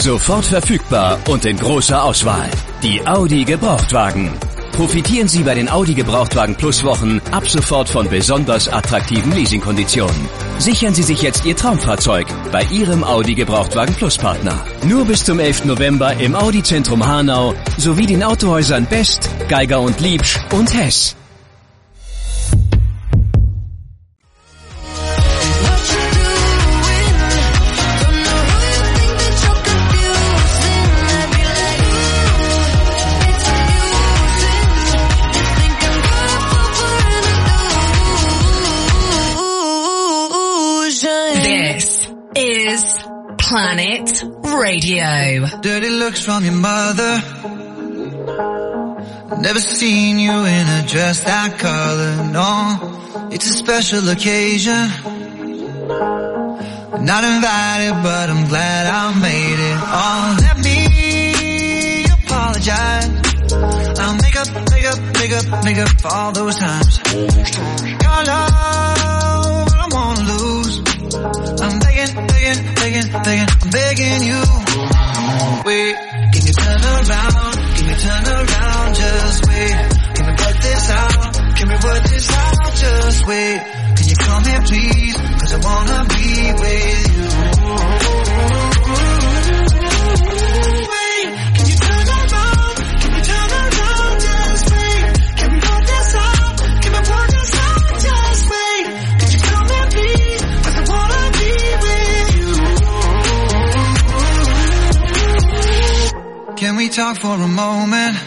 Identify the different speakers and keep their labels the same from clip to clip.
Speaker 1: Sofort verfügbar und in großer Auswahl. Die Audi Gebrauchtwagen. Profitieren Sie bei den Audi Gebrauchtwagen Plus Wochen ab sofort von besonders attraktiven Leasingkonditionen. Sichern Sie sich jetzt Ihr Traumfahrzeug bei Ihrem Audi Gebrauchtwagen Plus Partner. Nur bis zum 11. November im Audi Zentrum Hanau sowie den Autohäusern Best, Geiger und Liebsch und Hess.
Speaker 2: Planet Radio.
Speaker 3: Dirty looks from your mother. Never seen you in a dress that color, no. It's a special occasion. Not invited, but I'm glad I made it. Oh, let me apologize. I'll make up for all those times. Your love, I don't wanna lose. I'm begging, I'm begging you. Wait, can you turn around, just wait. Can we work this out, just wait. Can you come here please, 'cause I wanna be with you. Wait, can you turn around, just wait. Can we work this out, just wait. Can you come here please, 'cause I wanna be with you. Can we talk for a moment?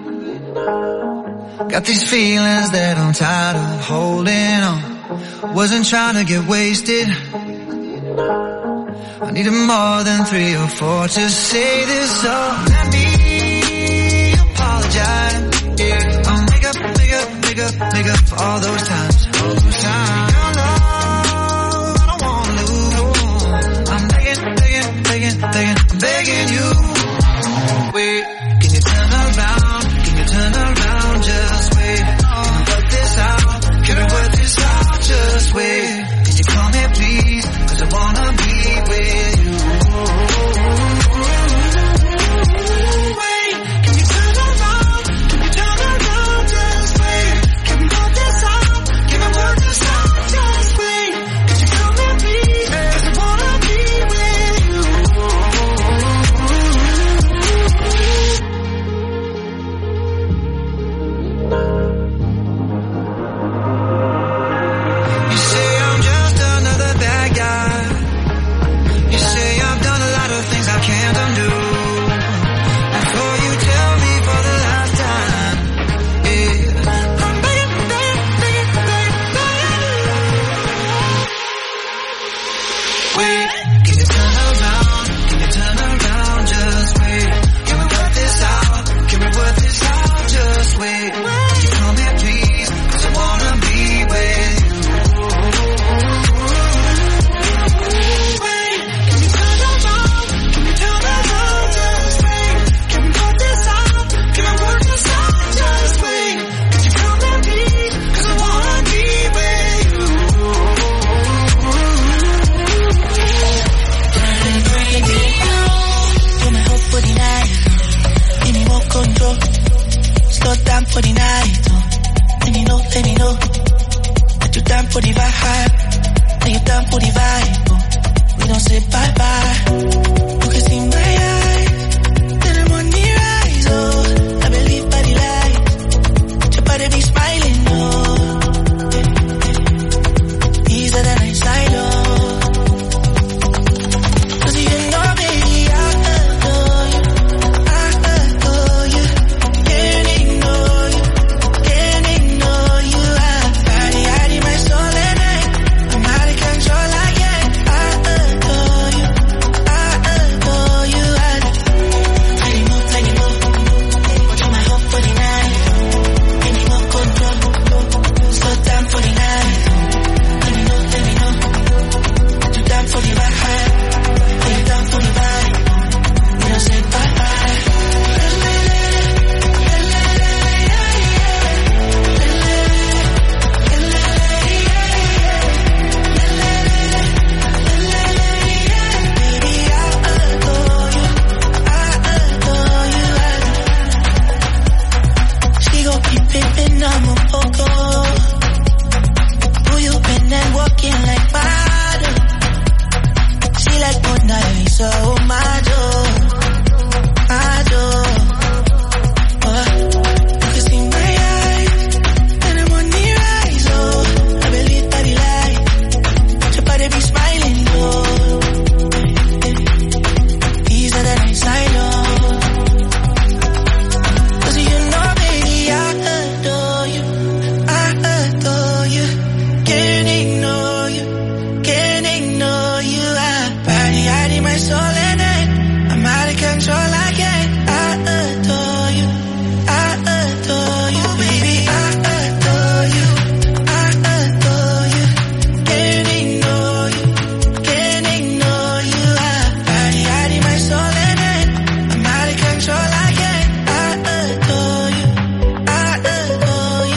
Speaker 3: Got these feelings that I'm tired of holding on. Wasn't trying to get wasted. I needed more than 3 or 4 to say this, so let me apologize. Yeah, I'll make up for all those times. Your love, I don't wanna lose. I'm begging, I'm begging you. Wait, can you turn around, just wait. Can we work this out, just wait. Can you come here please, 'cause I wanna be with you. Wait, can you turn around, just wait. Can we work this out, just wait. Can you come here please, 'cause I wanna be with you. You say I'm just another bad guy. You say I've done a lot of things I can't undo. Before you tell me for the last time, yeah, I'm begging. Wait, can you turn around, just wait. Can we work this out, just wait. Can you come here please, 'cause I wanna be with you. Wait, can you turn around, just wait. Can we work this out, just wait. Can you come here please, 'cause I wanna be with you.
Speaker 4: Come hope for the night. Give me more control. Slow down for the night. Let me know. That you down for the vibe. Are you down for the vibe? We don't say bye bye. You can see my eyes. Till the morning rise. Oh, I believe by the light. Your body be smiling. Oh, easier than I silo. 'Cause you know, baby, I adore you. Can't ignore you. Hide in my soul at night. I'm out of control again. I adore you. Let me move. Watch my hope for the night. Give me more control. Slow down for the night. Let me know. That you down for the vibe. Are you down for the vibe? We don't say bye bye. Baby, I adore you. so my door. You can see my eyes, and I'm on the rise, oh. I believe that he lied, your body be smiling, oh. These are the nights I know. Cause you know, baby, I adore you. Can't ignore you, can't ignore you. I need my soul in it. I'm out of control, I can't. I adore you, baby. I adore you, can't ignore you, can't ignore you. I need my soul in it. I'm out of control, I can't. I adore you, I do.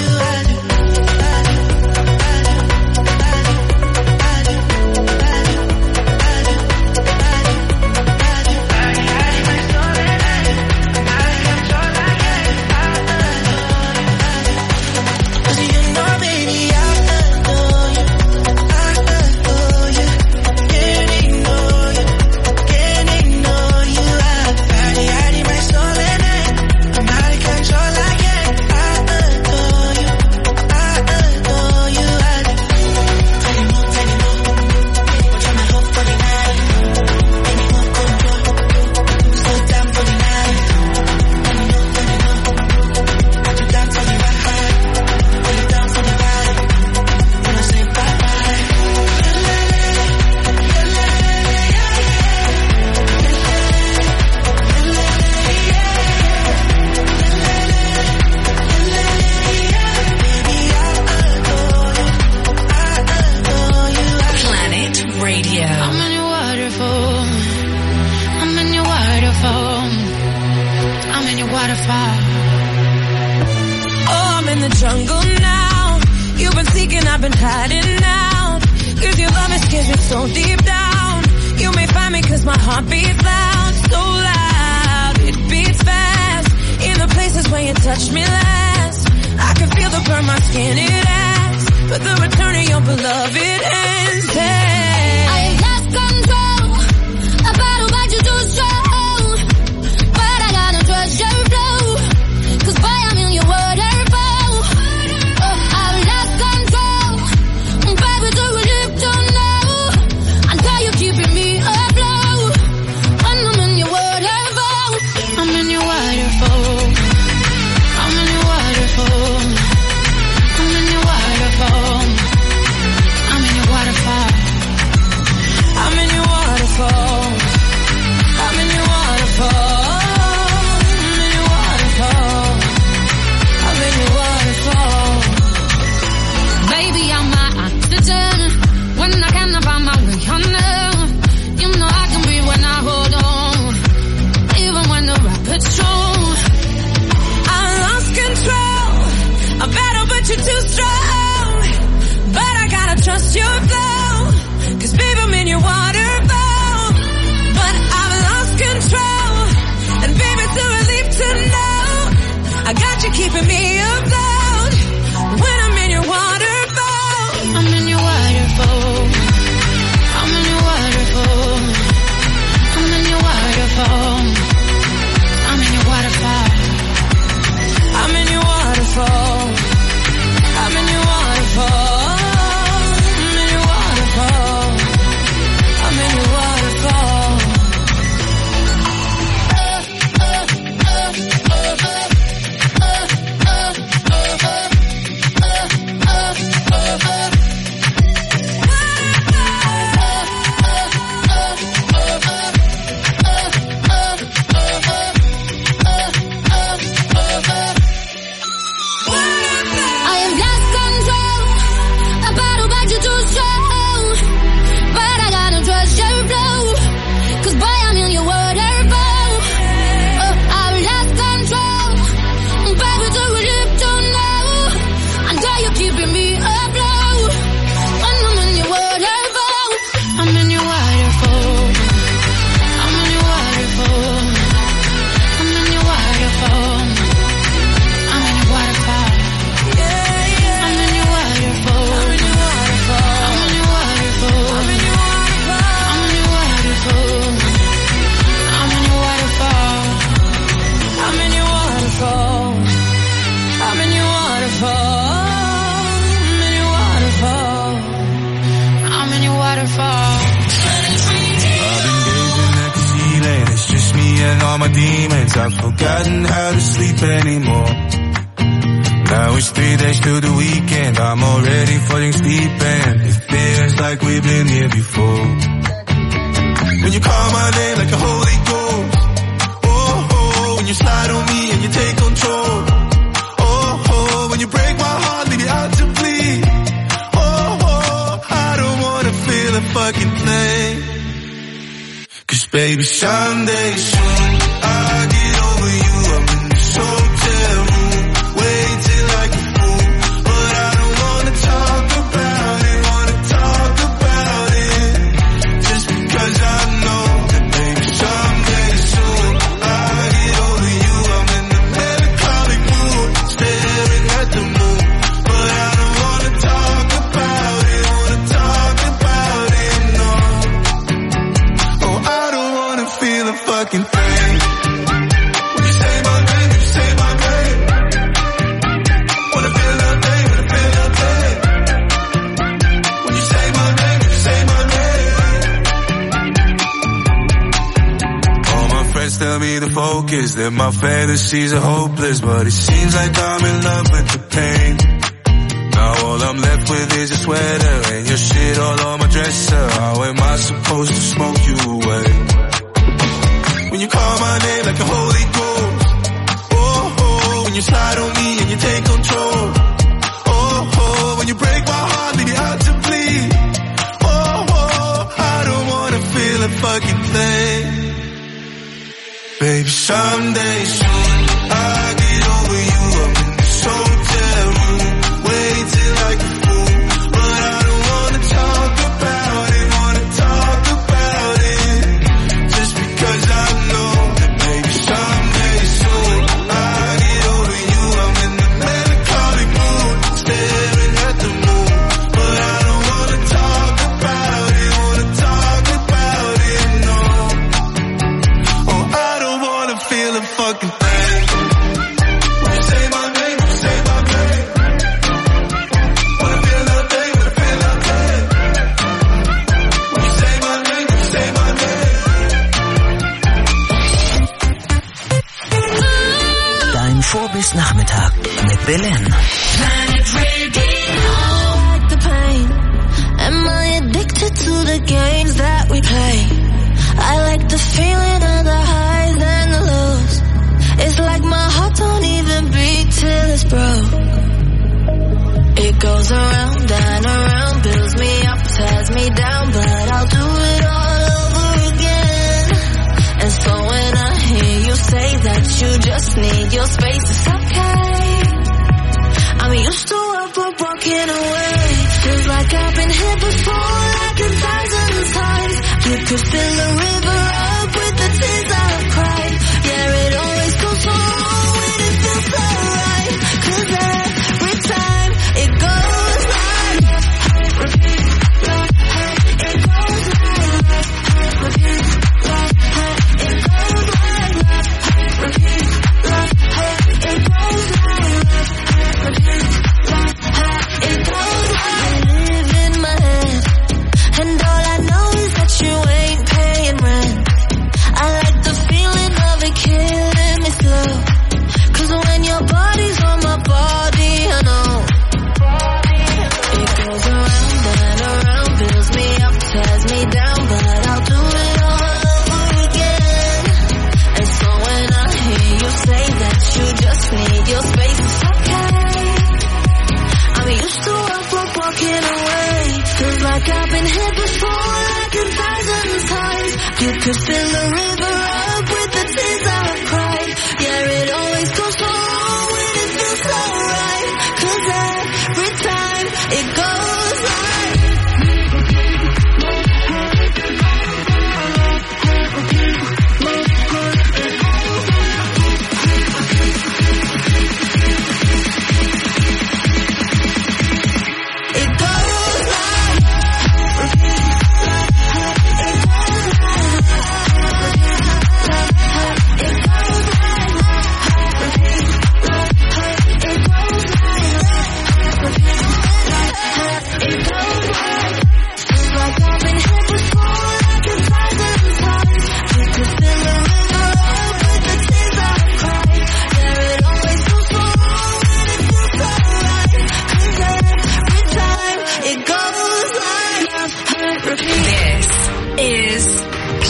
Speaker 5: I'm in your waterfall. all my demons. I've forgotten how to sleep anymore. Now it's 3 days till the weekend. I'm already falling asleep and it feels like we've been here before. When you call my name like a Holy Ghost, oh, oh, when you slide on me and you take control, oh, oh, when you break my heart, leave me out to bleed, oh, oh, I don't wanna feel a fucking thing. Cause baby, someday soon I'll get over you. I'm in this hotel room, waiting like a fool, but I don't wanna talk about it, just because I know that maybe someday soon I'll get over you. I'm in the melancholic mood, staring at the moon, but I don't wanna talk about it, no. Oh, I don't wanna feel a fucking thing. When you say my name, you say my name. Wanna feel nothing, wanna feel nothing. When you say my name, you say my name. All my friends tell me to focus, that my fantasies are hopeless, but it seems like I'm in love with the pain. Now all I'm left with is a sweater and your shit all on my dresser. How am I supposed to smoke you away? When you call my name like a Holy Ghost, oh, oh, when you slide on me and you take control, oh, oh, when you break my heart, leave me out to bleed, oh, oh, I don't wanna feel a fucking thing. Baby, someday soon I'll get over you. I'm in this hotel room, waiting like a fool, but I don't wanna talk about it, just because I know that maybe someday soon I'll get over you. I'm in the melancholic mood, staring at the moon, but I don't wanna talk about it, no. Oh, I don't wanna feel a fucking thing. When you say my name, you say my name. Wanna feel nothing, wanna feel nothing. When you say my name, you say my name.
Speaker 6: Dein Vorbis-Nachmittag mit Belen.
Speaker 2: Planet Radio.
Speaker 7: I like the pain. Am I addicted to the games that we play? I like the feeling of the highs and the lows. It's like my heart don't even beat till it's broke. It goes around and around, builds me up, tears me down, but I'll do it all over again. And so when I hear you say that you just need your space, it's okay. I'm used to what we're walking away. Feels like I've been here before, like 1,000 times. You could fill a river up with the tears I've cried. Yeah, it always goes wrong when it feels so right. 'Cause every time it goes like it goes like it goes I live in my head, and all I know is that you ain't paying rent. I like the feeling of it killing me slow. 'Cause when your body's on my body, I know it goes around and around, builds me up, tears me down, but I'll do it all over again. And so when I hear you say that you just need your space, it's okay. I'm used to what we're walking away. Feels like I've been here before, like 1,000 times. You could fill a river up with the tears I've cried. Yeah, it always goes wrong when it feels so right. 'Cause every time it goes like it goes like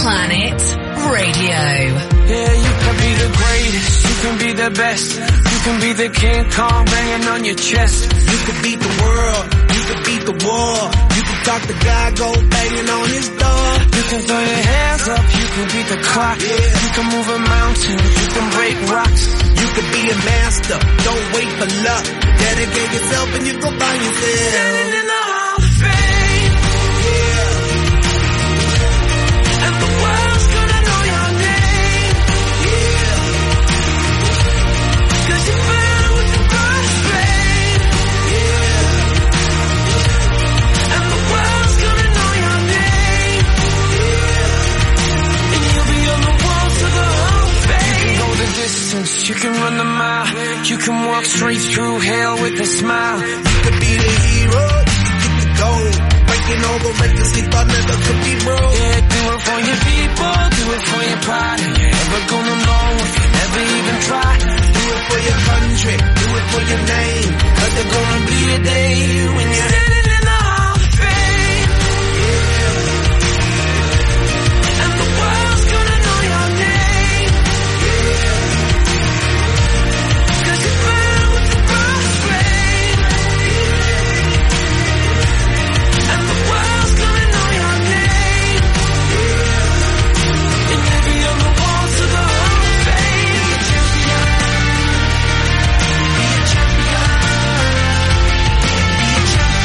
Speaker 2: Planet Radio.
Speaker 8: Yeah, you can be the greatest, you can be the best, you can be the King Kong banging on your chest.
Speaker 9: You can beat the world, you can beat the war, you can talk to God, go banging on his door.
Speaker 8: You can throw your hands up, you can beat the clock, you can move a mountain, you can break rocks.
Speaker 9: You can be a master, don't wait for luck, dedicate yourself and you go find yourself.
Speaker 8: Standing in the Hall of Fame, yeah, and the world's gonna know your name, yeah, 'cause you fell with the first fame, yeah, and the world's gonna know your name, yeah, and you'll be on the wall to the Hall of Fame. You can go the distance, you can run the mile, you can walk straight through hell with a smile.
Speaker 9: You could be the hero, you can get the gold, breaking all the records they thought never could be broke.
Speaker 8: Yeah, do it for your people, do it for your pride. You're never gonna know if you never even try.
Speaker 9: Do it for your country, do it for your name, 'cause there's gonna be a day when you're
Speaker 8: standing in the Hall of Fame, yeah, and the world's gonna know your name, yeah, 'cause you fell with the first flame, yeah, and the world's gonna know your name, yeah, and you'll be on the wall to the Hall of Fame. Be a champion, be a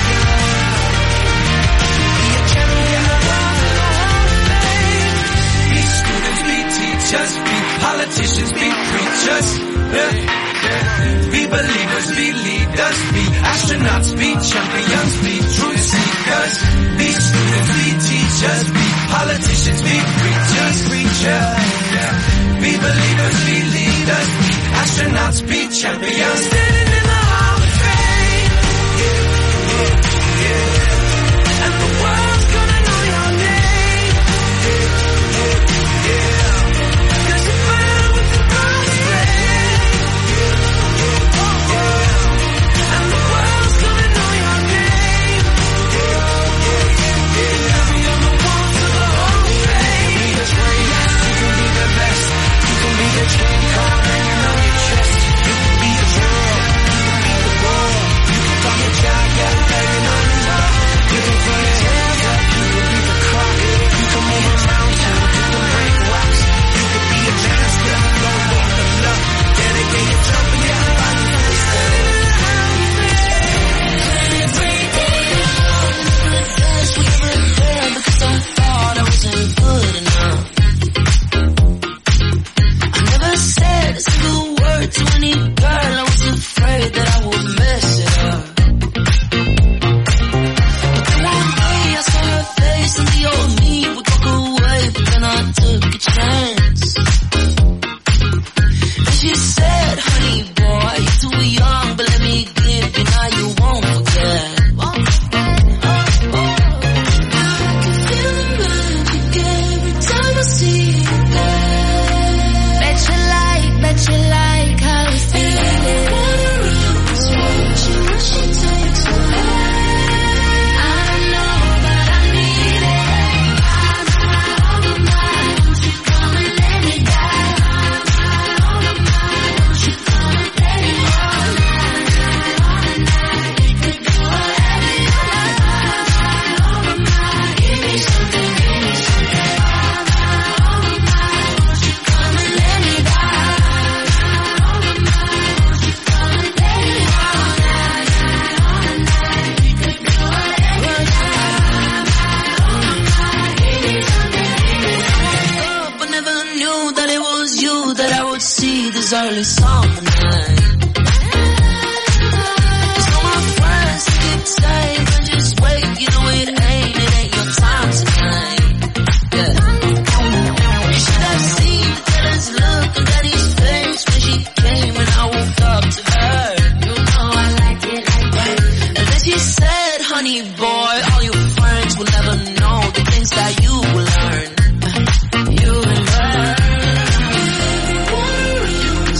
Speaker 8: champion, be a champion. Be students, be teachers, be politicians, be preachers, yeah. Be believers, be leaders, be astronauts, be champions, be truth seekers. Be students, be teachers, be politicians, be preachers, yeah. Be believers, be leaders, be astronauts, be champions. Standing in the Hall of Fame, yeah, and the world's gonna know your name, yeah, 'cause you fell with the first flame, yeah, and the world's gonna know your name, yeah, you'll be on the wall to the Hall of Fame. Be the greatest, you can be the best, you can be the King Kong hanging on your chest. You can be the world, you can be the war, you can find a giant banging on his door. You can throw your hands up, you can beat the clock, you can move a mountain, you can break rocks.
Speaker 9: You could be a master, don't wait for luck, dedicate yourself and you'll find yourself.
Speaker 4: Because I thought I wasn't good enough. I never said a single word to any girl. I was afraid that I would mess it up. But then one day I saw her face and the old me would walk away. But then I took a chance. And she said, honey boy, you're too young, but let me give you, now you won't forget. Bet you like how we feel it. She takes away. I don't know, but I need it. I'm out of my mind. Won't you come and let me die? I'm out of my mind. Won't you come and let me all night? We could do whatever you like. I'm out of my mind. Give me something, give me something. I'm out of my mind. Won't you come and let me die? That I would see this early summer night. Cause all my friends keep saying, just wait, you know it ain't your time tonight. Yeah. You should have seen the jealous look on Daddy's face when she came and I woke up to her. You know I like it like that. And then she said, honey boy, all your friends will never know the things that you will learn. You will learn.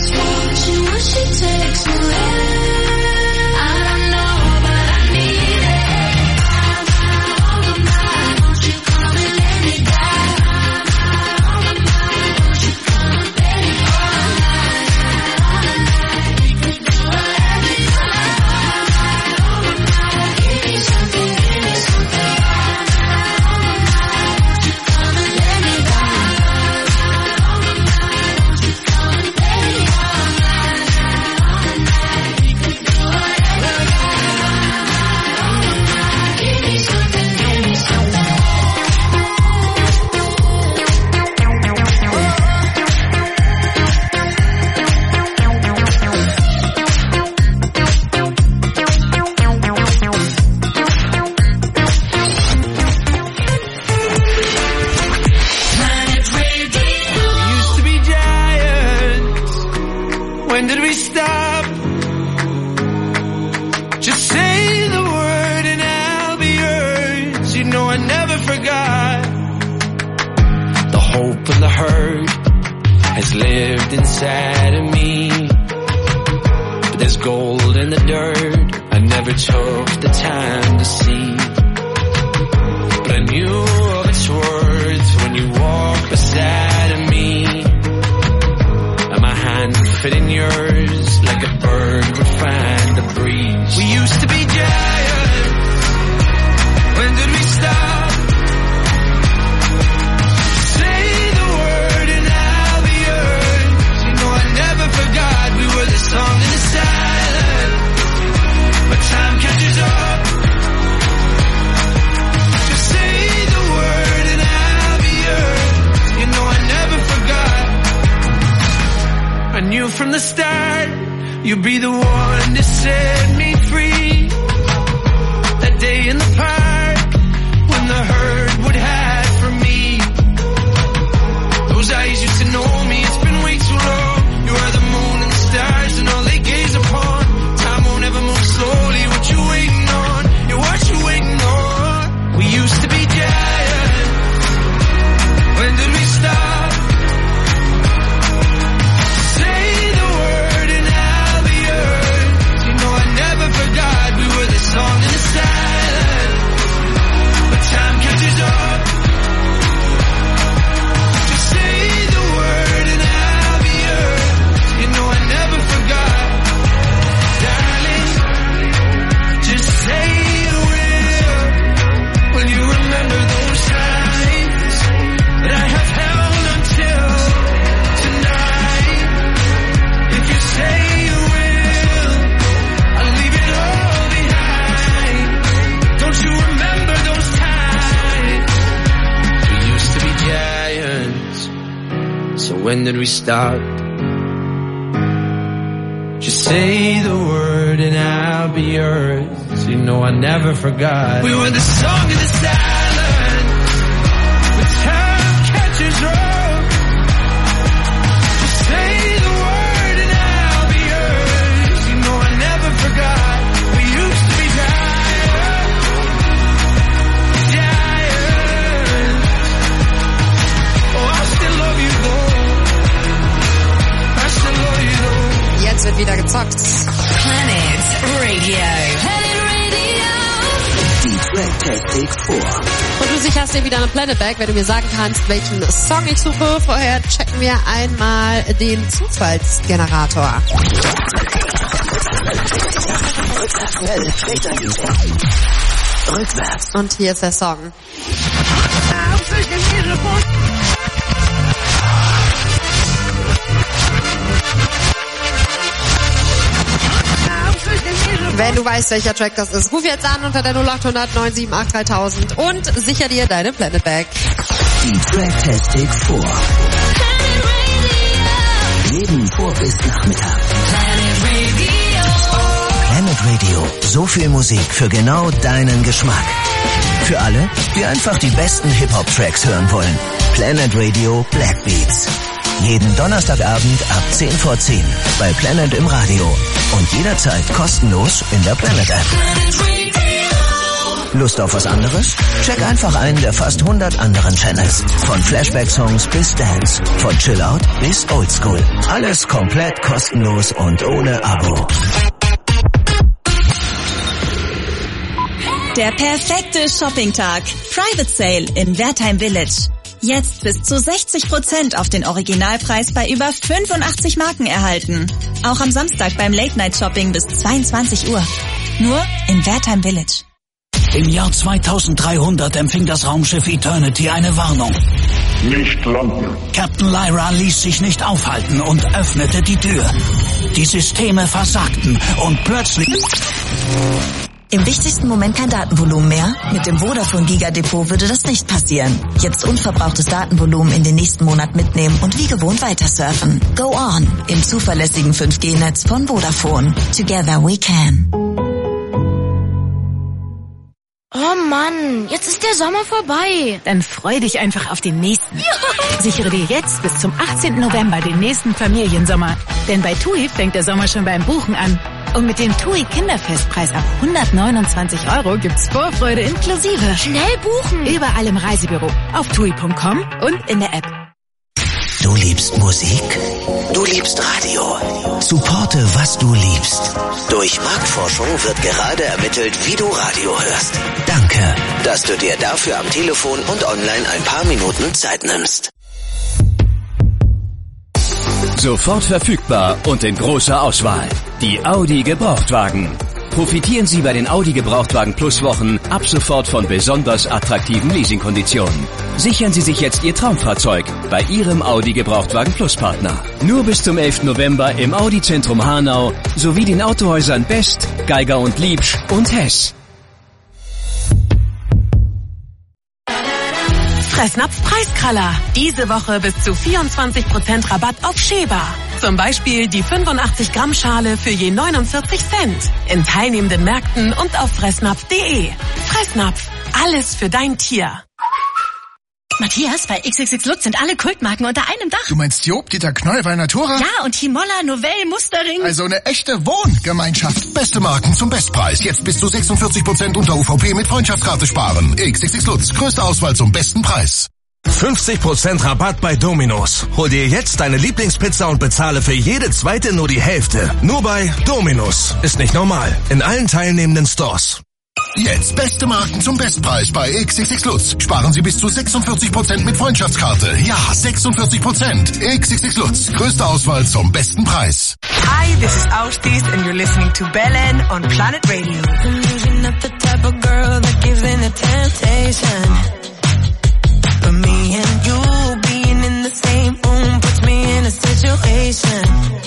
Speaker 4: She takes away. I don't know, but I need it.
Speaker 8: hope and the hurt has lived inside of me. But there's gold in the dirt I never took the time to see. But I knew of its worth when you walked beside of me. And my hand fit in yours like a bird would find the breeze. We used to be giants. When did we stop? Say the word and I'll be yours. You know I never forgot we were the song in the silence. But time catches up. Just say the word and I'll be yours. You know I never forgot. I knew from the start you'd be the one to set me free. That day in the park when the herd would hide from me. Those eyes used to know me, it's been way too long. You are the moon and the stars and all they gaze upon. Time won't ever move slowly, what you waiting on? Yeah, what you waiting on? We used to be giants. When did we stop? Say the word and I'll be yours. You know I never forgot we were the song in the silence. But time catches up. Just say the word and I'll be yours. You know I never forgot. Darling, just say you will. Will you remember those times that I have held until tonight? If you say you will, I'll leave it all behind. Don't you remember those times? We used to be giants. So when did we stop? Just say the word and I'll be yours. You know I never forgot. We were the song in the silence. When time catches up. Just say the word and I'll be yours. You know I never forgot. We used to be giants. Giants. Oh, I still love you though. I still love you though.
Speaker 10: Jetzt wird wieder gezockt.
Speaker 2: Planet Radio.
Speaker 6: Die Track-Taktik vor.
Speaker 10: Und du sicherst dir wieder eine Planet Bag, wenn du mir sagen kannst, welchen Song ich suche. Vorher checken wir einmal den Zufallsgenerator.
Speaker 6: Rückwärts.
Speaker 10: Und hier ist der Song. Wenn du weißt, welcher Track das ist, ruf jetzt an unter der 0800 978 3000 und sicher dir deine Planet Bag.
Speaker 6: Die Track-Taktik vor. Jeden Vor- bis Nachmittag. Planet Radio. So viel Musik für genau deinen Geschmack. Für alle, die einfach die besten Hip-Hop-Tracks hören wollen. Planet Radio Black Beats. Jeden Donnerstagabend ab 10 vor 10 bei Planet im Radio. Und jederzeit kostenlos in der Planet App. Lust auf was anderes? Check einfach einen der fast 100 anderen Channels. Von Flashback-Songs bis Dance. Von Chillout bis Oldschool. Alles komplett kostenlos und ohne Abo.
Speaker 11: Der perfekte Shoppingtag. Private Sale in Wertheim Village. Jetzt bis zu 60% auf den Originalpreis bei über 85 Marken erhalten. Auch am Samstag beim Late-Night-Shopping bis 22 Uhr. Nur in Wertheim Village.
Speaker 12: Im Jahr 2300 empfing das Raumschiff Eternity eine Warnung.
Speaker 13: Nicht landen.
Speaker 12: Captain Lyra ließ sich nicht aufhalten und öffnete die Tür. Die Systeme versagten und plötzlich...
Speaker 11: Im wichtigsten Moment kein Datenvolumen mehr? Mit dem Vodafone Giga Depot würde das nicht passieren. Jetzt unverbrauchtes Datenvolumen in den nächsten Monat mitnehmen und wie gewohnt weiter surfen. Go on im zuverlässigen 5G-Netz von Vodafone. Together we can.
Speaker 14: Oh Mann, jetzt ist der Sommer vorbei.
Speaker 15: Dann freu dich einfach auf den nächsten. Sichere dir jetzt bis zum 18. November den nächsten Familiensommer. Denn bei TUI fängt der Sommer schon beim Buchen an. Und mit dem TUI Kinderfestpreis ab 129 € gibt's Vorfreude inklusive.
Speaker 14: Schnell buchen!
Speaker 15: Überall im Reisebüro, auf TUI.com und in der App.
Speaker 6: Du liebst Musik? Du liebst Radio? Supporte, was du liebst. Durch Marktforschung wird gerade ermittelt, wie du Radio hörst. Danke, dass du dir dafür am Telefon und online ein paar Minuten Zeit nimmst.
Speaker 1: Sofort verfügbar und in großer Auswahl. Die Audi Gebrauchtwagen. Profitieren Sie bei den Audi Gebrauchtwagen Plus Wochen ab sofort von besonders attraktiven Leasingkonditionen. Sichern Sie sich jetzt Ihr Traumfahrzeug bei Ihrem Audi Gebrauchtwagen Plus Partner. Nur bis zum 11. November im Audi Zentrum Hanau sowie den Autohäusern Best, Geiger und Liebsch und Hess.
Speaker 15: Fressnapf Preiskraller. Diese Woche bis zu 24% Rabatt auf Sheba. Zum Beispiel die 85 Gramm Schale für je 49 Cent. In teilnehmenden Märkten und auf fressnapf.de. Fressnapf. Alles für dein Tier.
Speaker 16: Matthias, bei XXX Lutz sind alle Kultmarken unter einem Dach.
Speaker 17: Du meinst Job, Dieter Knoll, Natura?
Speaker 16: Ja, und Himolla, Novell, Mustering.
Speaker 17: Also eine echte Wohngemeinschaft.
Speaker 18: Beste Marken zum Bestpreis. Jetzt bis zu 46% unter UVP mit Freundschaftskarte sparen. XXX Lutz. Größte Auswahl zum besten Preis.
Speaker 19: 50% Rabatt bei Domino's. Hol dir jetzt deine Lieblingspizza und bezahle für jede zweite nur die Hälfte. Nur bei Domino's. Ist nicht normal. In allen teilnehmenden Stores.
Speaker 18: Jetzt beste Marken zum Bestpreis bei XXX Lutz. Sparen Sie bis zu 46% mit Freundschaftskarte. Ja, 46%. XXX Lutz. Größte Auswahl zum besten Preis.
Speaker 20: Hi, this is Austis and you're listening to Belen on Planet Radio.
Speaker 7: I'm usually not the type of girl that gives in to temptation. But me and you being in the same room puts me in a situation.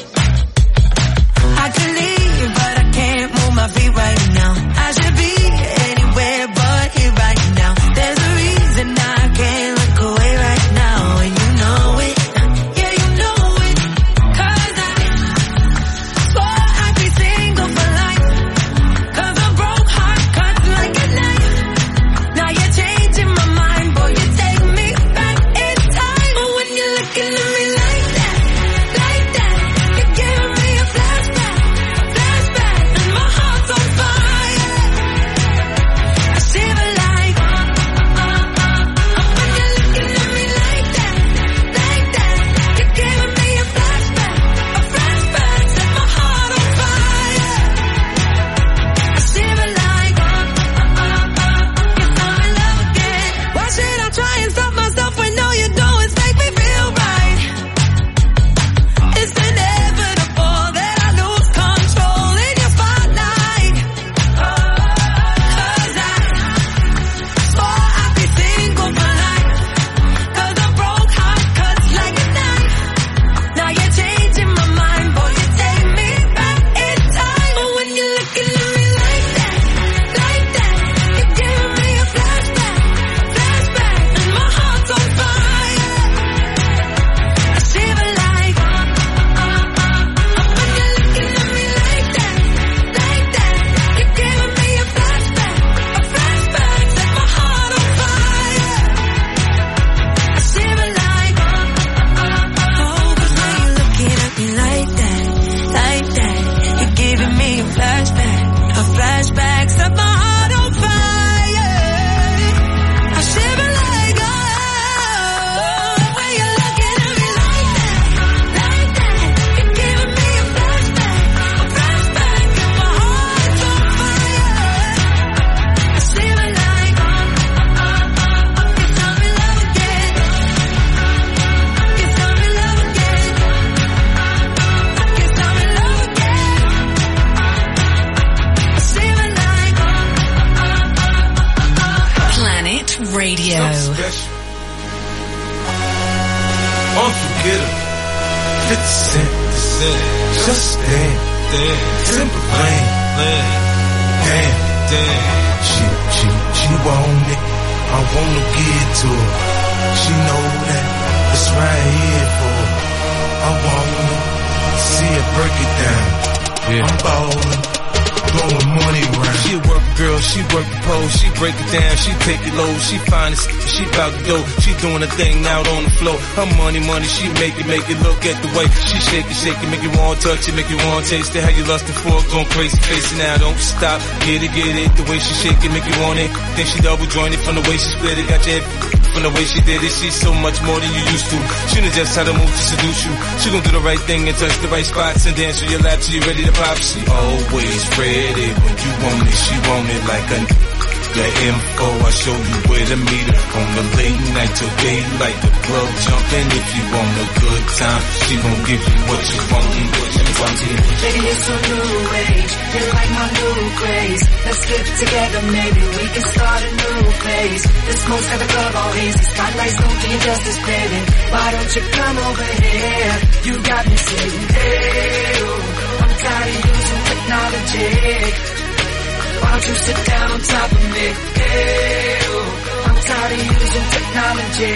Speaker 7: I could leave, but I can't move my feet right now. I should be anywhere but here right now. There's a reason I can't look away right now, and you know it. Yeah, you know it. 'Cause I swore I'd be single for life. 'Cause a broke heart cuts like a knife. Now you're changing my mind, boy, you take me back in time. But when you're looking at me like that, you're giving me a flashback, and my heart's on fire. I shiver like, when you're looking at me like that, you're giving me a flashback, set my heart on fire. I shiver like, guess I'm in love again. Why should I try and stop myself when all you do is make me feel right? It's inevitable that I lose control in your spotlight. 'Cause I swore I'd be single for life. 'Cause a broke heart cuts like a knife. Now you're changing my mind, boy, you take me back in time. But when you're looking at me like that, you're giving me a flashback, and my heart's on fire. I shiver like, when you're looking at me like that, you're giving me a flashback, set my heart on fire. I shiver like, 'cause when you're looking at me like that, you're giving me a flashback, set my heart on fire. I shiver like, when you're looking at me like that, you're giving me a flashback, and my heart's on fire. I shiver like, guess I'm in love again. Guess I'm in love again. Guess I'm in love again. I shiver like,
Speaker 2: Planet Radio.
Speaker 5: Special. Unforgettable. 50 Cent. Just stand. Simple plan. Damn. She want it. I wanna give it to her. She know that it's right here for her. I wanna see her break it down. I'm ballin', blowing money around.
Speaker 19: She a work girl,
Speaker 21: she work the pole, she break it down, she take it low, she fine as she bout to go, she doing a thing out on the floor. Her money, she make it look at the way she shake it, make you want to touch it, make you want to taste it. How you lustin' for it, going crazy, face it now, don't stop, get it, the way she shake it, make you want it. Then she double jointed from the way she split it, got your head from the way she did it. She's so much more than you used to. She knows just how to move to seduce you. She gon' do the right thing and touch the right spots and dance on your lap till you ready to pop. She always ready when you want it. She want it like a the info, I show you where to meet her. On the late night till daylight, the club jumping. If you want a good time, she gon' give you what you want.
Speaker 8: Baby, it's a new age. You're like my new craze. Let's get together, maybe we can start a new phase. The smoke's got the club all hazy. Spotlights don't do you justice, baby. Why don't you come over here? You got me saying, hey, oh, I'm tired of using technology. Why don't you sit down on top of me? Hey, oh, I'm tired of using technology.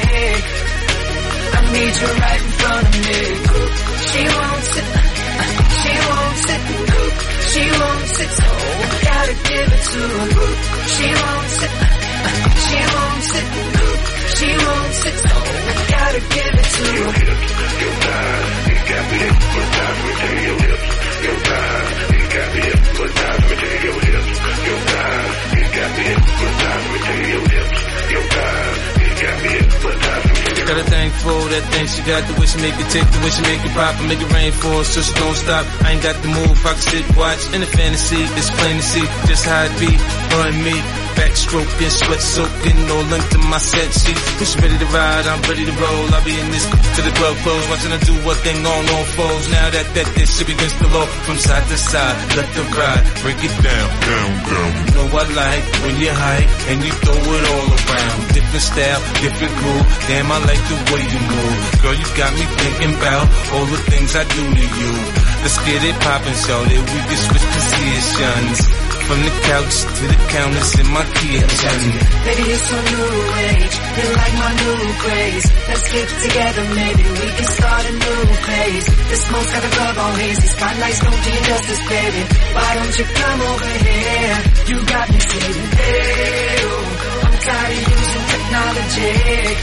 Speaker 8: I need you right in front of me. She won't sit, she won't sit, she won't sit, so I gotta give it to her. She won't sit, she won't sit, she won't sit, so I gotta give it to her.
Speaker 13: Your thighs, you got me hypnotized, let me tell you your hips. Your thighs, you got me hypnotized, let me tell you your hips. Your thighs, you got me hypnotized, let me tell you your hips. Your thighs, you got me hypnotized, let me tell you.
Speaker 21: Got a thing for that thing she got, the way she make it tick, the way she make it pop, and make it rain for her, so she don't stop. I ain't got the move, I can sit, watch, in the fantasy, it's plain to see just how it be, her and me. Backstroking, sweat soaking, all into my set sheet. When she ready to ride, I'm ready to roll. I'll be in this to the club close, watching her do what thing on all foes. Now that this should be against the law, from side to side, let the ride, break it down, down, down. You know I like when you hype and you throw it all around. Different style, different groove. Damn, I like the way you move. Girl, you got me thinking about all the things I do to you. Let's get it poppin', so that we can switch positions. From the couch to the counters in my kitchen.
Speaker 8: Baby, it's a new age. You're like my new craze. Let's get together, maybe we can start a new phase. The smoke's got the club all hazy. Spotlights don't do you justice, baby. Why don't you come over here? You got me saying, hey, oh, I'm tired of using technology.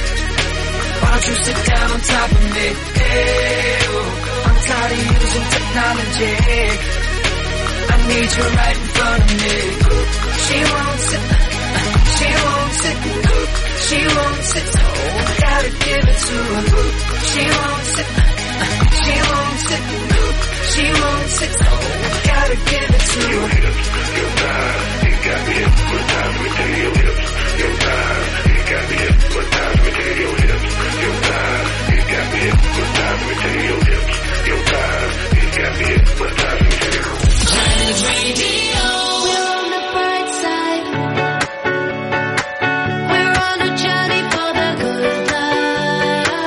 Speaker 8: Why don't you sit down on top of me? Hey, oh, I'm tired of using technology. I need you right in front of me. She won't sit, she won't sit, she won't sit, so I gotta give it to her. She won't sit, she won't sit, she won't sit, so I gotta give it to her.
Speaker 13: Your thighs, you got me hypnotized, let me tell you your hips. Your thighs, you got me hypnotized, let me tell you your hips. Your thighs, you got me hypnotized, let me tell you your hips. Your thighs, you got me hypnotized, let me tell you your hips.
Speaker 8: Planet Radio.
Speaker 7: We're on the bright side. We're on a journey for the good life.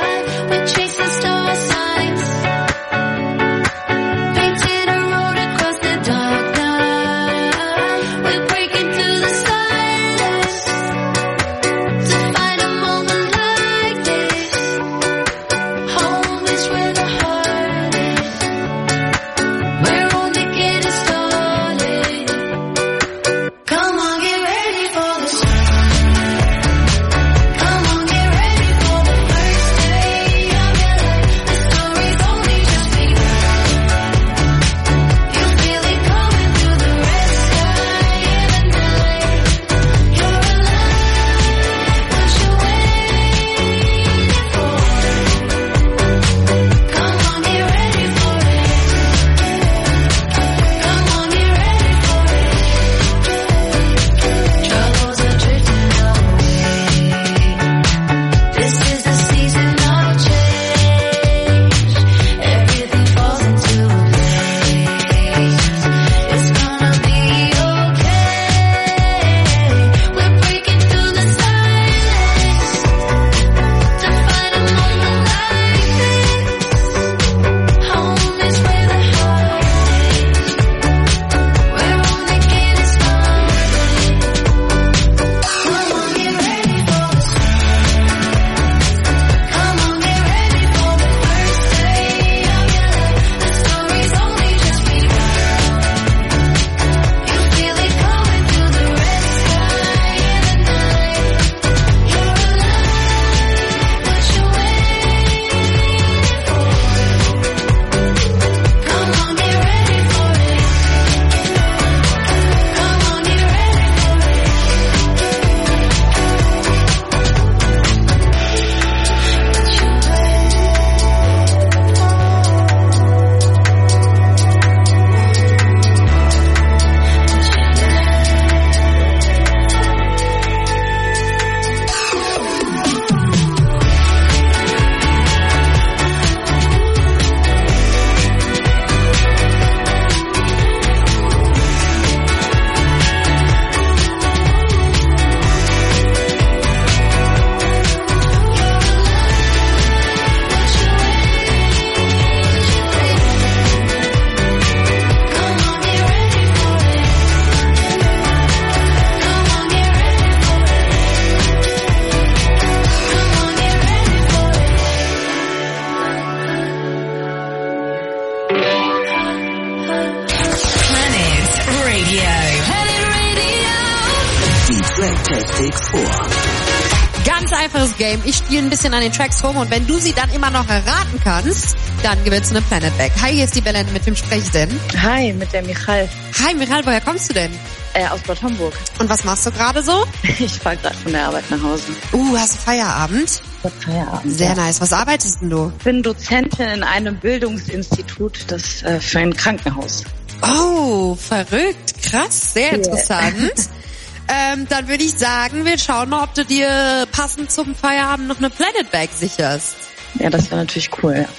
Speaker 6: Statistik vor.
Speaker 10: Ganz einfaches Game. Ich spiele ein bisschen an den Tracks rum und wenn du sie dann immer noch erraten kannst, dann gewinnst du eine Planet Bag. Hi, hier ist die Belen. Mit wem spreche ich denn?
Speaker 3: Hi, mit der Michal.
Speaker 10: Hi, Michal, woher kommst du denn?
Speaker 3: Aus Bad Homburg.
Speaker 10: Und was machst du gerade so?
Speaker 3: Ich fahre gerade von der Arbeit nach Hause.
Speaker 10: Hast du Feierabend?
Speaker 3: Ich hab Feierabend.
Speaker 10: Sehr nice. Was arbeitest denn du?
Speaker 3: Ich bin Dozentin in einem Bildungsinstitut, das für ein Krankenhaus.
Speaker 10: Oh, verrückt. Krass. Sehr interessant. Dann würde ich sagen, wir schauen mal, ob du dir passend zum Feierabend noch eine Planet Bag sicherst.
Speaker 3: Ja, das wäre natürlich cool. Ja.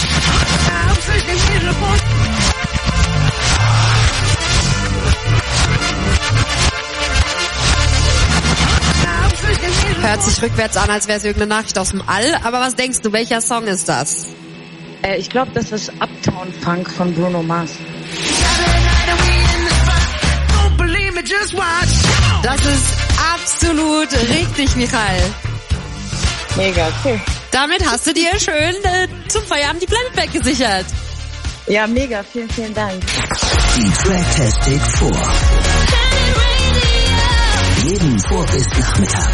Speaker 10: Hört sich rückwärts an, als wäre es irgendeine Nachricht aus dem All. Aber was denkst du, welcher Song ist das?
Speaker 3: Ich glaube, das ist Uptown Funk von Bruno Mars.
Speaker 10: Das ist absolut richtig, Michael.
Speaker 3: Mega, cool.
Speaker 10: Damit hast du dir schön zum Feierabend die Planet Bag gesichert.
Speaker 3: Ja, mega. Vielen, vielen Dank.
Speaker 6: Die Tracktastic vor. Jeden Vor- bis Nachmittag.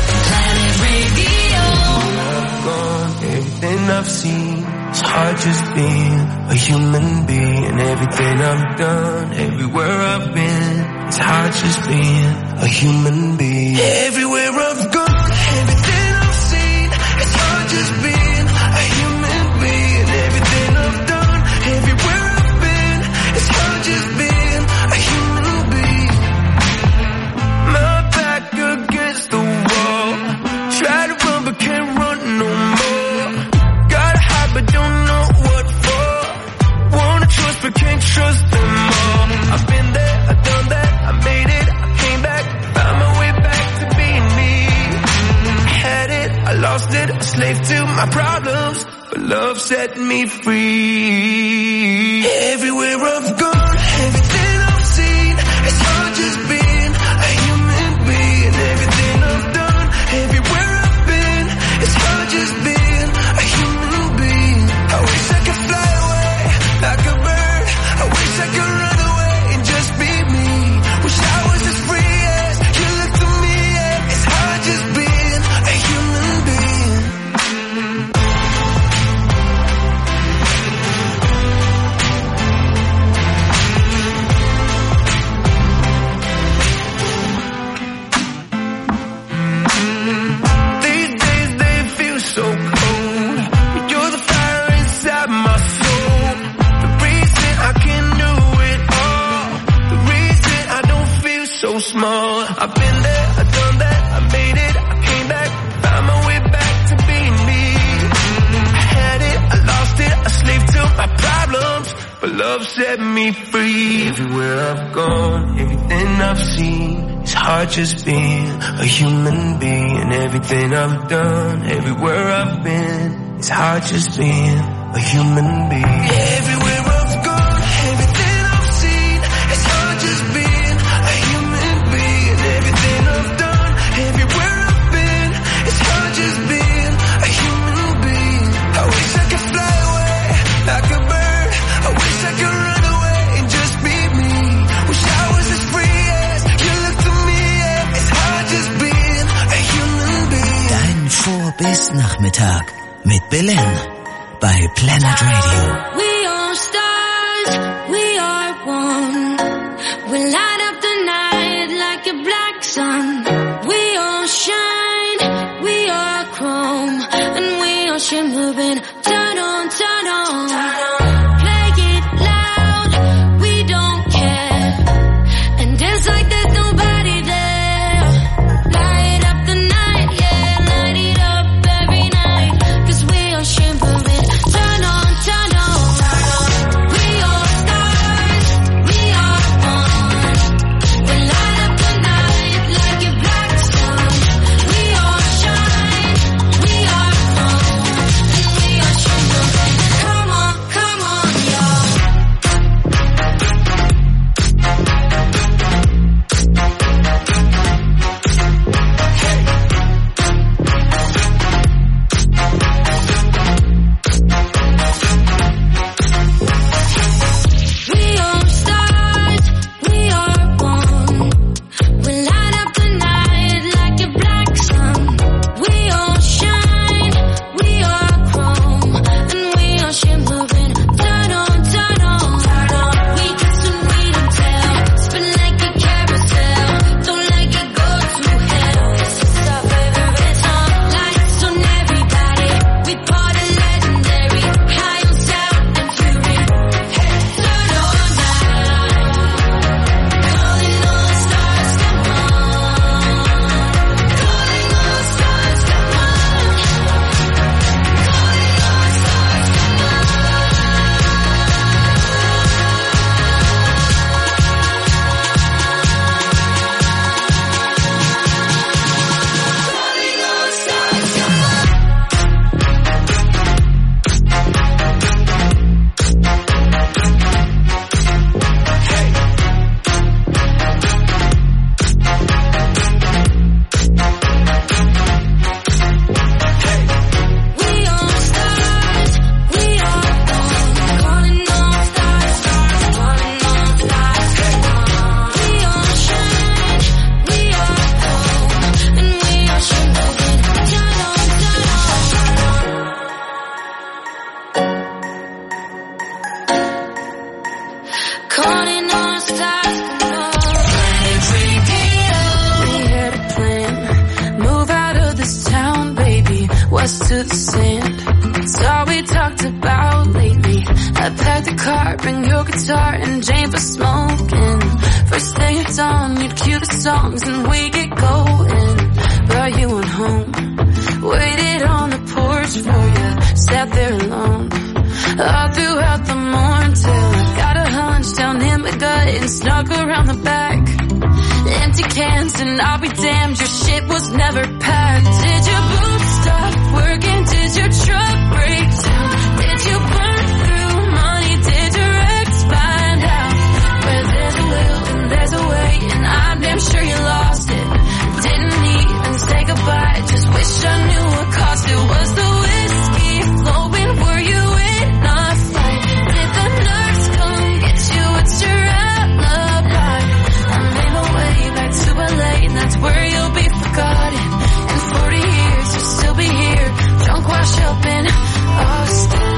Speaker 8: Everything I've seen, it's hard just being a human being. And everything I've done, everywhere I've been, it's hard just being a human being. Everywhere I've gone, everything I've seen, it's hard just being a human being. Everything I've done, everywhere I've been, it's hard just being a human being. My back against the wall, try to run but can't run no more. But don't know what for. Wanna trust but can't trust them all. I've been there, I've done that, I made it, I came back, found my way back to being me. I had it, I lost it, a slave to my problems, but love set me free. Everywhere I've gone, everything I've seen, it's hard just being a human being. Everything I've done, everywhere I've been, it's hard just being a human being. I wish I could fly away like a bird. I wish I could run away and just be me. Wish I was as free as you look to me. Yeah. It's hard just being a human being. These days they feel so cold. You're the fire inside my soul. The reason I can do it all. The reason I don't feel so small. I've been there, I've done that, I made it, I came back, found my way back to being me. I had it, I lost it, a slave to my problems, but love set me free. Everywhere I've gone, everything I've seen, it's hard just being a human being. Everything I've done, everywhere I've been, it's hard just being a human being. Everywhere I've gone, everything I've seen, it's hard just being a human being. Everything I've done, everywhere I've been, it's hard just being a human being. I wish I could fly away like a bird. I wish I could run away and just be me. Wish I was as free as you look to me. Yeah. It's hard just being a human being.
Speaker 6: Dein Vor- bis Nachmittag mit Belen bei Planet Radio.
Speaker 7: We are stars, we are one. We light up the night like a black sun. We all shine, we are chrome, and we all shimmering. Turn on, turn on. Play it loud, we don't care. And dance like there's nobody there. Light up the night, yeah, light it up every night. 'Cause we are shimmering. Turn on, turn on. We are stars, we are one. We light up the night like a black sun. We all shine, we are chrome, and we are
Speaker 9: us to the sand. It's all we talked about lately. I packed the car, bring your guitar and Jane for smoking. First thing at dawn, you'd cue the songs and we get going. Brought you on home, waited on the porch for you, sat there alone all throughout the morning till I got a hunch down in my gut and snuck around the back. Empty cans and I'll be damned, your shit was never packed. Did your boots stop working? Did your truck break down? Did you burn through money? Did your ex find out? Where there's a will and there's a way, and I'm damn sure you lost it. Didn't even say goodbye, just wish I knew what cost it. Was the whiskey flowing? Were you in a fight? Did the nurse come get you? It's your alibi. I made my way back to LA, and that's where you'll be forgotten. In 40 years, you'll still be here, drunk, washed up in Austin.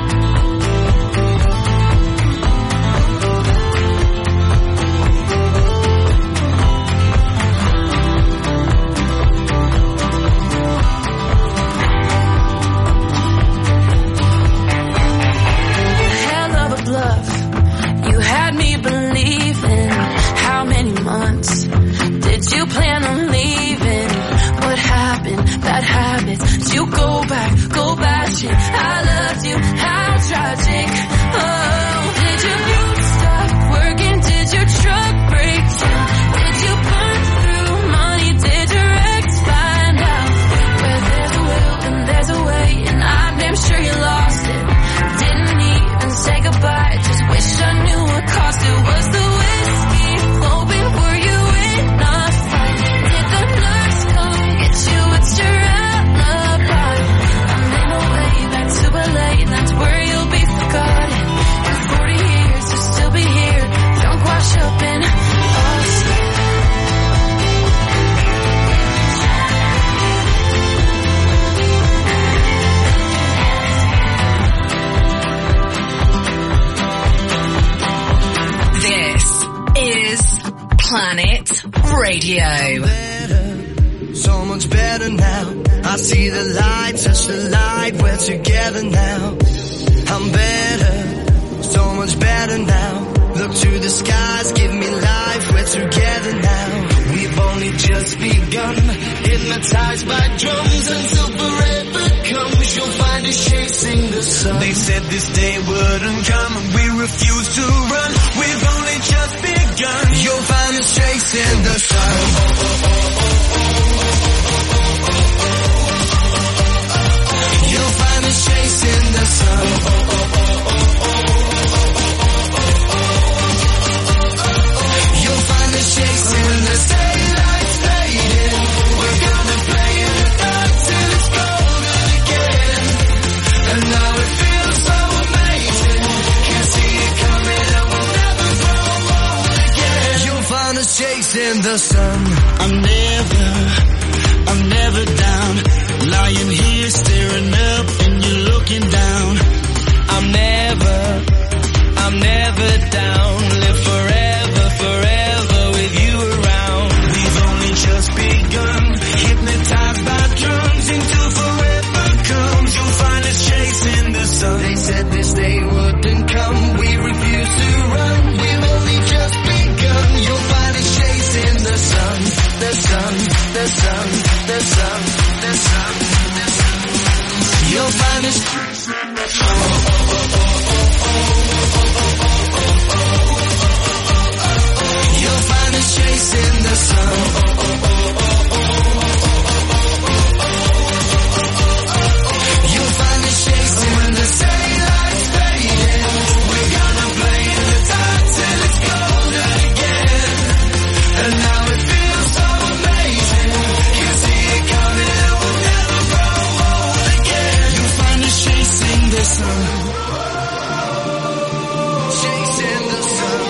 Speaker 9: Hell of a bluff, you had me believing. How many months did you plan on leaving? What happened? Bad habits. Did you go back? Shit. I loved you. How tragic. Oh, did your boots stop working? Did your truck break down? Did you burn through money? Did your ex find out? Where there's a will and there's a way, and I'm damn sure you lost it. Didn't even say goodbye, just wish I knew what cost it. Was the whiskey flowing? Were you in a fight? Did the nurse come get you? It's your alibi. I made my way back to LA, and that's where you'll be forgotten. In 40 years, you'll still be here, drunk, wash up in Austin.
Speaker 2: This is Planet Radio.
Speaker 8: So much better now. I see the light, touch the light, we're together now. I'm better, so much better now. Look to the skies, give me life, we're together now. We've only just begun, hypnotized by drums until forever comes. You'll find us chasing the sun. They said this day wouldn't come and we refuse to run. We've only just begun. You'll find us chasing the sun. You'll find us chasing the sun. You'll find us chasing the daylight fading. We're gonna play in the dark till it's golden again. And now it feels so amazing. Can't see it coming and we'll never grow old again. You'll find us chasing the sun. I'm never down. Lying here staring up and you're looking down. I'm never down. Live forever with you around. We've only just begun, hypnotized by drums until forever comes. You'll find us chasing the sun. They said this day wouldn't come, we refuse to run. We've only just begun. You'll find us chasing the sun, the sun, the sun, the sun, the sun, the sun. You'll find us chasing the sun. You'll find us chasing the sun. You'll find us chasing when the daylight's fading. We're gonna play in the dark till it's golden again. And now it feels so amazing. Can't see it coming and we'll never grow old again. You'll find us chasing the sun. Chasing the sun.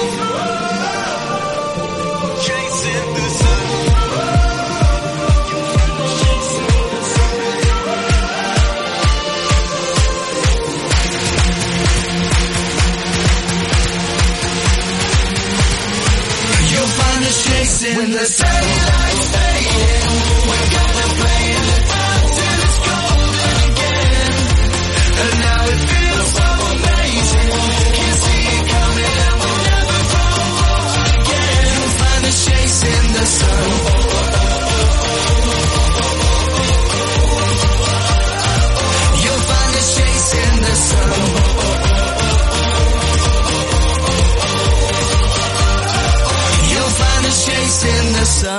Speaker 8: Chasing the sun. You'll find us chasing when the daylight's fading. We're gonna play in the dark till it's golden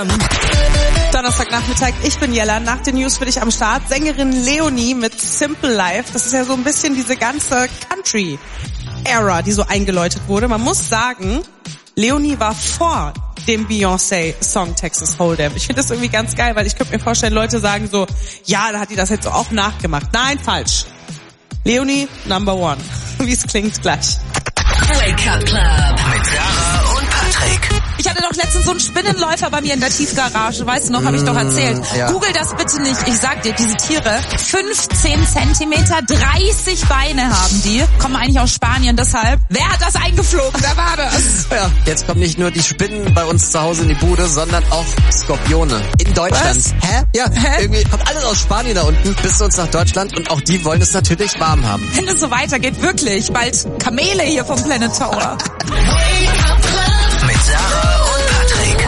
Speaker 4: Donnerstagnachmittag, ich bin Jella. Nach den News für dich am Start. Sängerin Leonie mit Simple Life. Das ist ja so ein bisschen diese ganze Country-Era, die so eingeläutet wurde. Man muss sagen, Leonie war vor dem Beyoncé-Song Texas Hold'em. Ich finde das irgendwie ganz geil, weil ich könnte mir vorstellen, Leute sagen so, ja, da hat die das jetzt so auch nachgemacht. Nein, falsch. Leonie, Number One. Wie es klingt gleich.
Speaker 2: Wake Up Club.
Speaker 6: Mit Sarah und Patrick.
Speaker 22: Ich hatte doch letztens so einen Spinnenläufer bei mir in der Tiefgarage, weißt du noch, habe ich doch erzählt.
Speaker 6: Ja.
Speaker 22: Google das bitte nicht, ich sag dir, diese Tiere, 15 Zentimeter, 30 Beine haben die, kommen eigentlich aus Spanien, deshalb, wer hat das eingeflogen, wer war das?
Speaker 23: Ja, jetzt kommen nicht nur die Spinnen bei uns zu Hause in die Bude, sondern auch Skorpione in Deutschland.
Speaker 22: Was?
Speaker 23: Hä? Ja, irgendwie kommt alles aus Spanien da unten bis zu uns nach Deutschland und auch die wollen es natürlich warm haben.
Speaker 22: Wenn es so weitergeht, wirklich, bald Kamele hier vom Planet Tower.
Speaker 6: Mit Sarah und Patrick.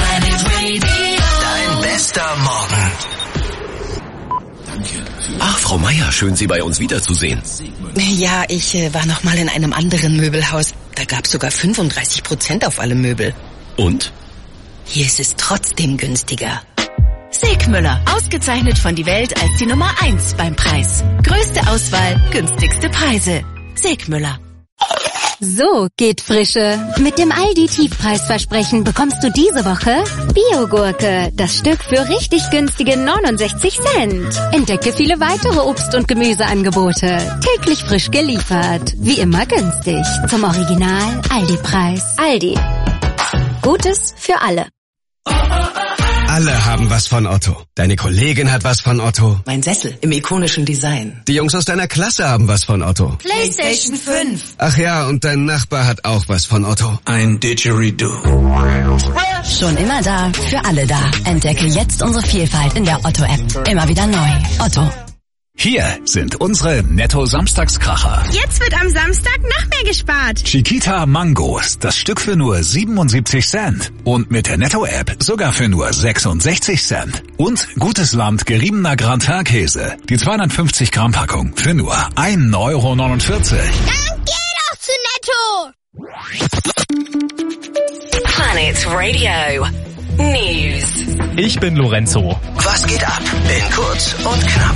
Speaker 6: Dein bester Morgen.
Speaker 1: Ach, Frau Meier, schön Sie bei uns wiederzusehen.
Speaker 24: Ja, ich war noch mal in einem anderen Möbelhaus. Da gab's sogar 35% auf alle Möbel.
Speaker 1: Und?
Speaker 24: Hier ist es trotzdem günstiger.
Speaker 16: Segmüller, ausgezeichnet von die Welt als die Nummer 1 beim Preis. Größte Auswahl, günstigste Preise. Segmüller.
Speaker 25: So geht Frische. Mit dem Aldi-Tiefpreisversprechen bekommst du diese Woche Biogurke, das Stück für richtig günstige 69 Cent. Entdecke viele weitere Obst- und Gemüseangebote. Täglich frisch geliefert. Wie immer günstig. Zum Original Aldi-Preis. Aldi. Gutes für alle.
Speaker 26: Alle haben was von Otto. Deine Kollegin hat was von Otto.
Speaker 24: Mein Sessel im ikonischen Design.
Speaker 26: Die Jungs aus deiner Klasse haben was von Otto.
Speaker 24: PlayStation 5.
Speaker 26: Ach ja, und dein Nachbar hat auch was von Otto.
Speaker 27: Ein Didgeridoo.
Speaker 11: Schon immer da, für alle da. Entdecke jetzt unsere Vielfalt in der Otto-App. Immer wieder neu. Otto.
Speaker 12: Hier sind unsere Netto-Samstagskracher.
Speaker 28: Jetzt wird am Samstag noch mehr gespart.
Speaker 12: Chiquita Mangos, das Stück für nur 77 Cent. Und mit der Netto-App sogar für nur 66 Cent. Und Gutes Land geriebener Grantin-Käse. Die 250 Gramm Packung für nur 1,49 Euro.
Speaker 28: Dann geh doch zu Netto.
Speaker 2: Planet Radio. News.
Speaker 29: Ich bin Lorenzo.
Speaker 6: Was geht ab? In kurz und knapp.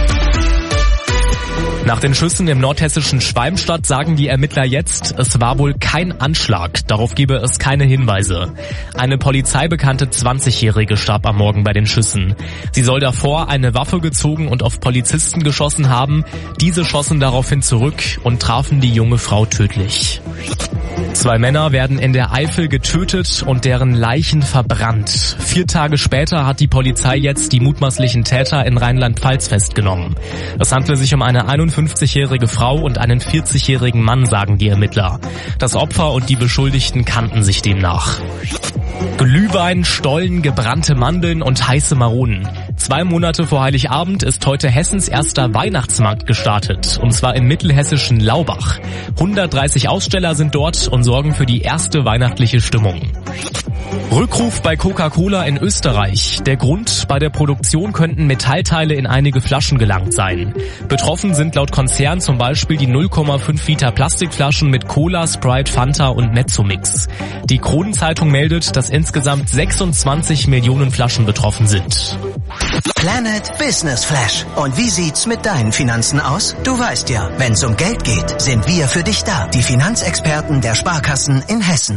Speaker 29: Nach den Schüssen im nordhessischen Schwalmstadt sagen die Ermittler jetzt, es war wohl kein Anschlag. Darauf gebe es keine Hinweise. Eine polizeibekannte 20-Jährige starb am Morgen bei den Schüssen. Sie soll davor eine Waffe gezogen und auf Polizisten geschossen haben. Diese schossen daraufhin zurück und trafen die junge Frau tödlich. 2 Männer werden in der Eifel getötet und deren Leichen verbrannt. 4 Tage später hat die Polizei jetzt die mutmaßlichen Täter in Rheinland-Pfalz festgenommen. Es handelt sich um eine 51-jährige Frau und einen 40-jährigen Mann, sagen die Ermittler. Das Opfer und die Beschuldigten kannten sich demnach. Glühwein, Stollen, gebrannte Mandeln und heiße Maronen. 2 Monate vor Heiligabend ist heute Hessens erster Weihnachtsmarkt gestartet, und zwar im mittelhessischen Laubach. 130 Aussteller sind dort und sorgen für die erste weihnachtliche Stimmung. Rückruf bei Coca-Cola in Österreich. Der Grund: bei der Produktion könnten Metallteile in einige Flaschen gelangt sein. Betroffen sind laut Konzern zum Beispiel die 0,5 Liter Plastikflaschen mit Cola, Sprite, Fanta und Mezzomix. Die Kronenzeitung meldet, dass insgesamt 26 Millionen Flaschen betroffen sind.
Speaker 6: Planet Business Flash. Und wie sieht's mit deinen Finanzen aus? Du weißt ja, wenn's um Geld geht, sind wir für dich da. Die Finanzexperten der Sparkassen in Hessen.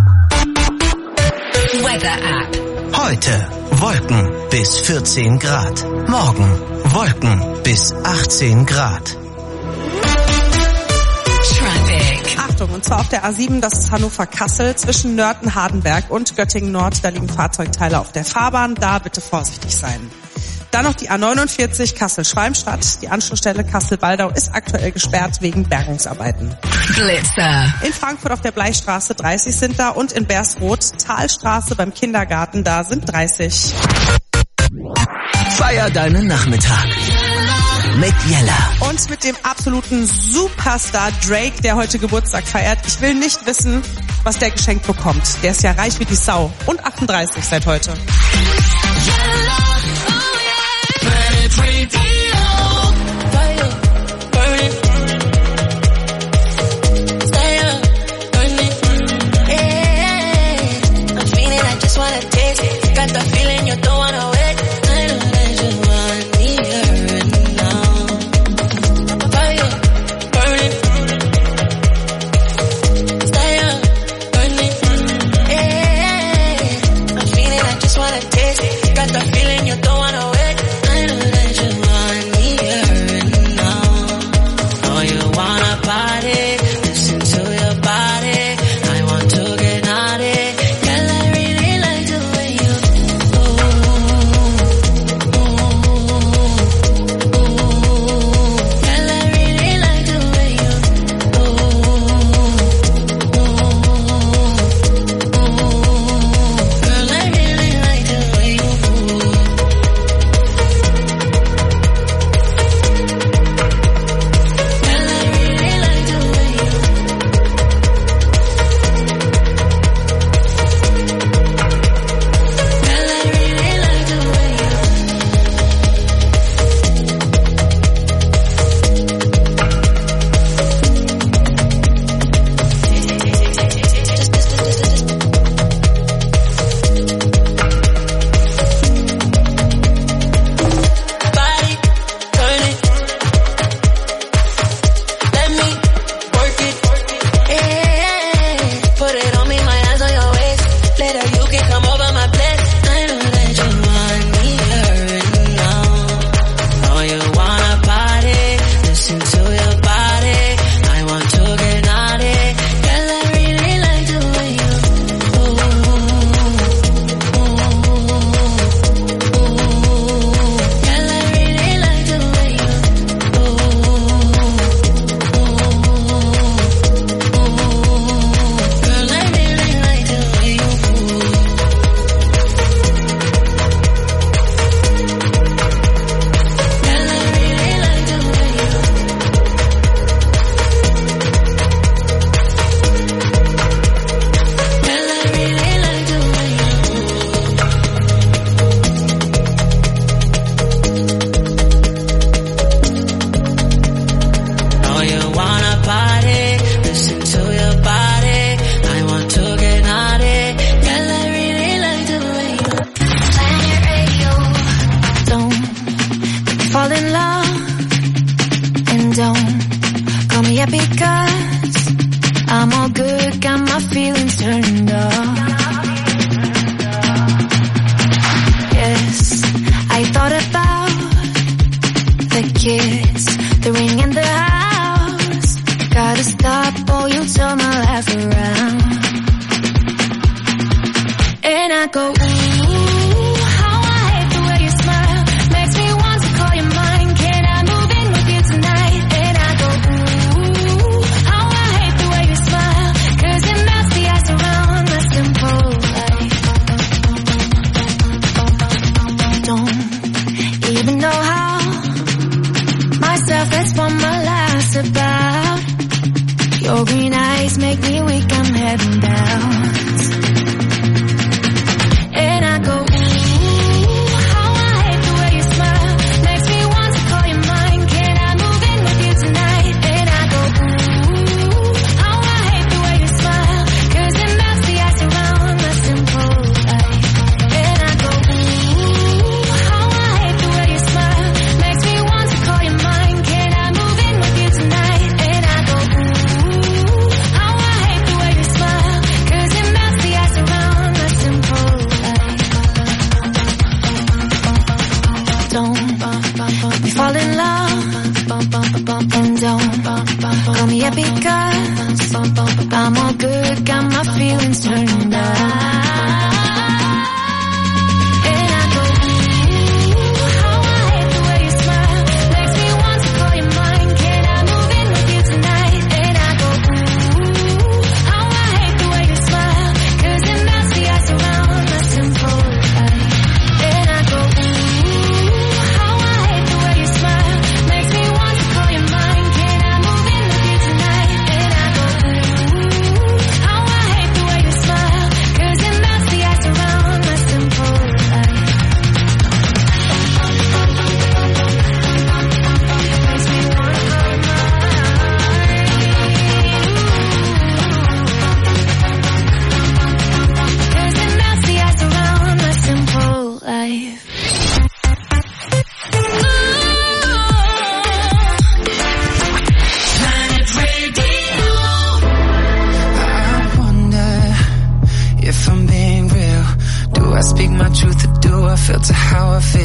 Speaker 2: Weather App.
Speaker 6: Heute Wolken bis 14 Grad. Morgen Wolken bis 18 Grad.
Speaker 2: Traffic.
Speaker 4: Achtung, und zwar auf der A7, das ist Hannover-Kassel, zwischen Nörten-Hardenberg und Göttingen-Nord. Da liegen Fahrzeugteile auf der Fahrbahn, da bitte vorsichtig sein. Dann noch die A49 Kassel-Schwalmstadt. Die Anschlussstelle Kassel-Waldau ist aktuell gesperrt wegen Bergungsarbeiten.
Speaker 2: Blitzer.
Speaker 4: In Frankfurt auf der Bleichstraße 30 sind da und in Bersroth Talstraße beim Kindergarten, da sind 30.
Speaker 6: Feier deinen Nachmittag mit Jella.
Speaker 4: Und mit dem absoluten Superstar Drake, der heute Geburtstag feiert. Ich will nicht wissen, was der geschenkt bekommt. Der ist ja reich wie die Sau. Und 38 seit heute.
Speaker 7: Got
Speaker 5: wanna party, listen to your body. I want to get naughty. Girl, I really like the way you Girl, I really like the way you Girl, I really like the way you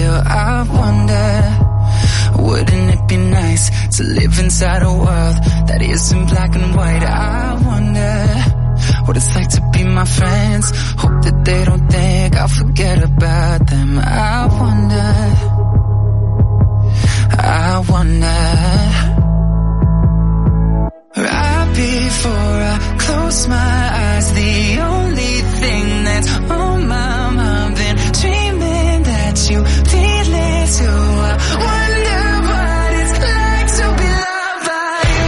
Speaker 8: inside a world that that isn't black and white. I wonder what it's like to be my friends. Hope that they don't think I'll forget about them. I wonder. Right before I close my eyes, the only thing that's on my mind, been dreaming that you feel it too. I wonder what it's like to be loved by you.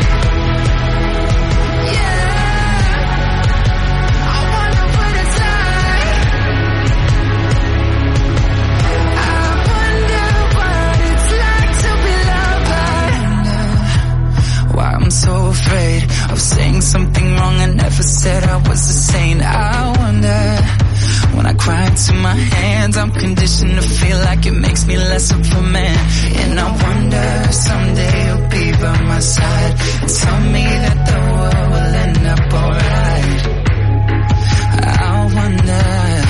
Speaker 8: Yeah, I wonder what it's like. I wonder what it's like to be loved by you. Why I'm so afraid of saying something wrong I never said. I was a saint. I wonder. When I cry into my hands, I'm conditioned to feel like it makes me less of a man. And I wonder someday you'll be by my side and tell me that the world will end up alright. I wonder.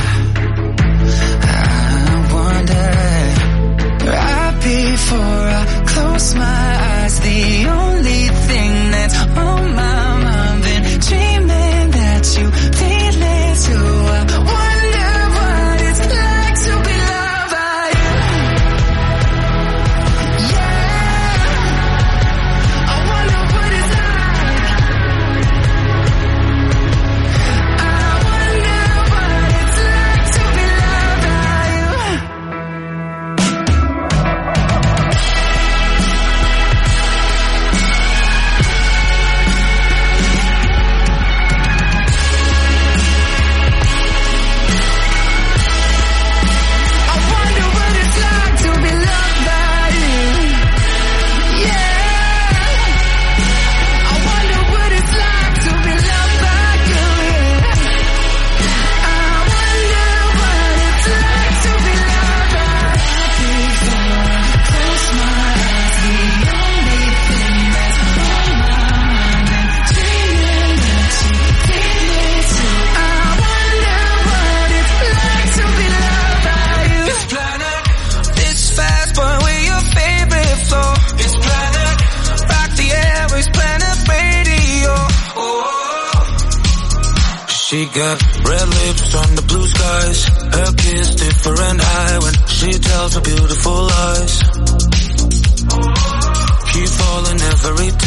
Speaker 8: Right before I close my eyes, the only thing that's on my mind, been dreaming that you feel it too. I wonder what it's like to be loved by you. Yeah, I wonder what it's like. I wonder what it's like to be loved by you.
Speaker 13: She got red lips on the blue skies. Her kiss different eye when she tells her beautiful lies. Keep falling every time.